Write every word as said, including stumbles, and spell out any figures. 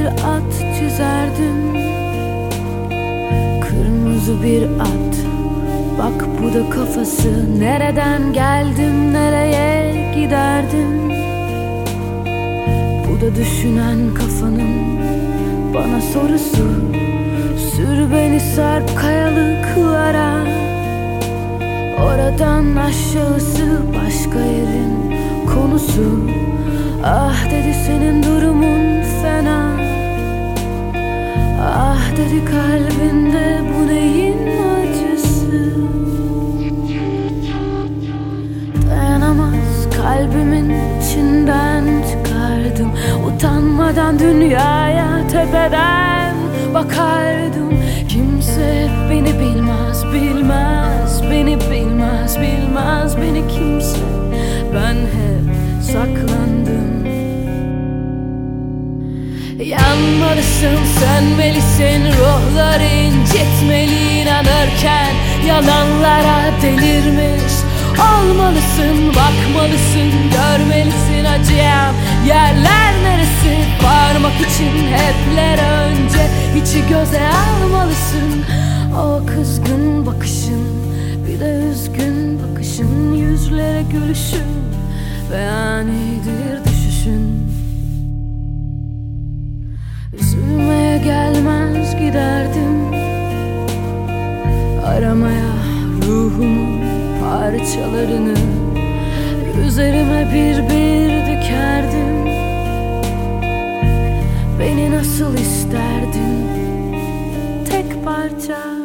at çizerdim, kırmızı bir at. Bak bu da kafası, nereden geldim nereye giderdim. Bu da düşünen kafanın bana sorusu. Sür beni sarp kayalıklara, oradan aşağısı başka yerin konusu. Ah dedi senin durumun fena, ah dedi kalbinde bu neyin acısı. Dayanamaz kalbimin içinden çıkardım, utanmadan dünyaya tepeden bakardım. Kimse beni bilmez, bilmez, beni bilmez, bilmez beni kimse. Ben hep saklandım. Yanmalısın, sönmelisin, ruhları incitmeli inanırken yalanlara delirmiş olmalısın. Bakmalısın, görmelisin acıyan yerler neresi. Varmak için hepler önce içi göze almalısın. O kızgın bakışın, bir de üzgün bakışın, yüzlere gülüşün ve anidir düşüşün. Üzülmeye gelmez giderdim, aramaya ruhumun parçalarını. Üzerime bir bir dikerdim, beni nasıl isterdin tek parça.